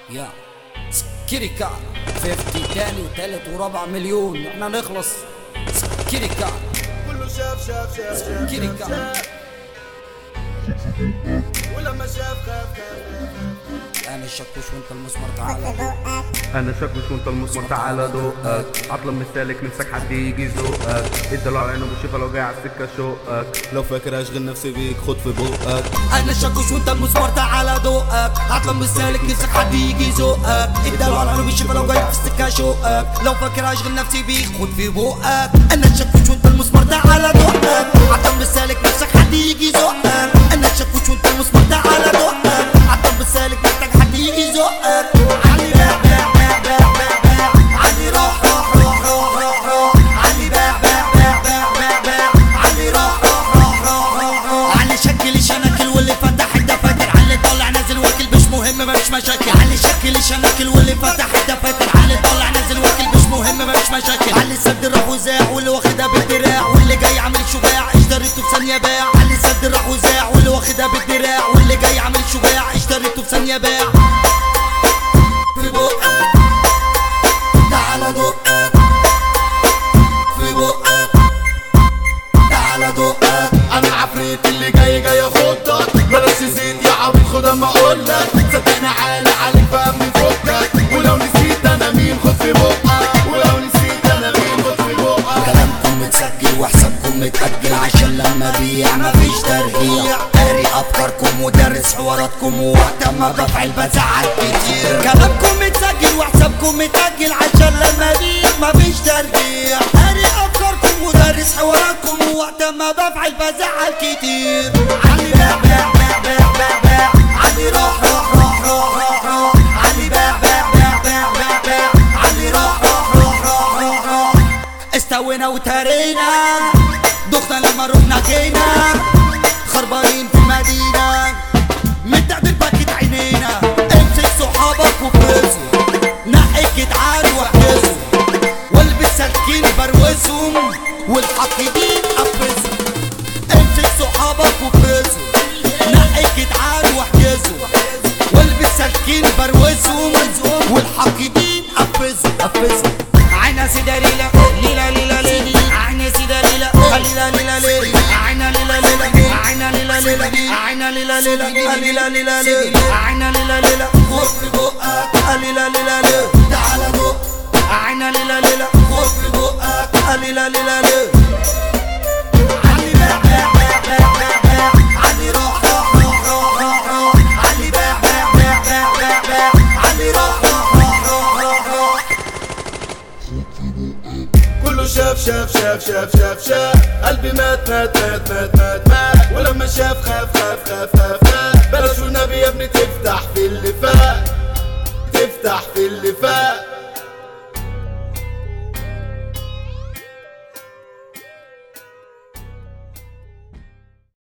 يا سكيريكا 50 تاني وتالت ورابع مليون احنا نخلص. سكيريكا كله شاف سكيريكا ولما شاف خاف انا الشكوش وانت المسمار تعالى. انا شكوش وانت المسمار تعالى دوقك. عطلة من السالك نفسك حد يجي يزوقك. اداله على عينه بالشفا لو جاي على السكه شوقك. لو فاكر اشغل نفسي بيك خد في بوقك. انا الشكوش وانت المسمار تعالى دوقك. عطلة من السالك نفسك حد يجي يزوقك. اداله على عينه بالشفا لو جاي على السكه شوقك. لو فاكر اشغل نفسي بيك خد في بوقك. انا الشكوش وانت المسمار تعالى دوقك. عطلة من السالك نفسك حد يجي يزوقك. انا الشكوش وانت المسمار تعالى دوقك. عطلة من السالك نفسك حد يجي يزوقك. علي باع باع باع باع باع باع. علي روح روح روح روح روح روح. علي باع باع باع باع باع باع. علي روح روح روح روح روح روح. علي شكل شنكل واللي فتح الدفاتر. علي طالع نازل واكل مش مهم مفيش مشاكل. علي شكل شنكل واللي فتح الدفاتر. علي طالع نازل واكل مش مهم مفيش مشاكل. علي سد راح وزاع واللي واخدها بالدراع. واللي جاي عامل شجاع اشتريته في ثانية باع. علي سد راح وزاع واللي واخدها بالدراع. واللي جاي عامل شجاع اشتريته في ثانية باع. في بقك تعالى دقك. في بقك تعالى دقك. انا عفريت اللي جاي اخدك. بلاش زيت يا عبيط خد اما اقولك. صدقني عالي عليك فهمني فكك. ولو نسيت انا مين خد في بقك. ولو نسيت انا مين خد في بقك. كلامكم متسجل وحسابكم متأجل. عشان لما بيع مفيش ترقيع. قاري افكاركم ودرس حواراتكم. ووقت ما بفعل بزعل كتير. كلامكم متسجل وحسابكم متأجل. عشان لما بيع مفيش ترقيع. قاري افكاركم ودرس حواراتكم. ووقت ما بفعل بزعل كتير. علي باع باع باع باع باع باع. علي روح روح روح روح روح روح. علي باع باع باع باع باع باع. علي روح روح روح روح روح روح. استوينا وترينا. دخنا لما رحنا جينا. خربانين في المدينة. متعدل باكت عينينا. امسك صحابك وفرزهم. نقي جدعان واحجزهم. والبس سكين بروزهم. والحقيدين قفزهم. امسك صحابك وفرزهم. نقي جدعان واحجزهم. والبس سكين بروزهم. والحقيدين قفزهم. عينا سيدة ليلة ليلة ليلة ليلة. عينا سيدة ليلة ليلة ليلة ليلة. عينا ليلة ليلة. عينا ليلة ليلة. عينا ليلة ليلة. ليلة ليلة ليلة. عينا ليلة ليلة. خد في بقك. ليلة ليلة ليلة. تعالى دق. عينا ليلة ليلة. خد في بقك. ليلة ليلة ليلة. علي باع باع باع باع باع باع. علي روح روح روح روح روح روح. علي باع باع باع باع باع باع. علي روح روح روح روح روح روح. كله شاف قلبي مات ولما شاف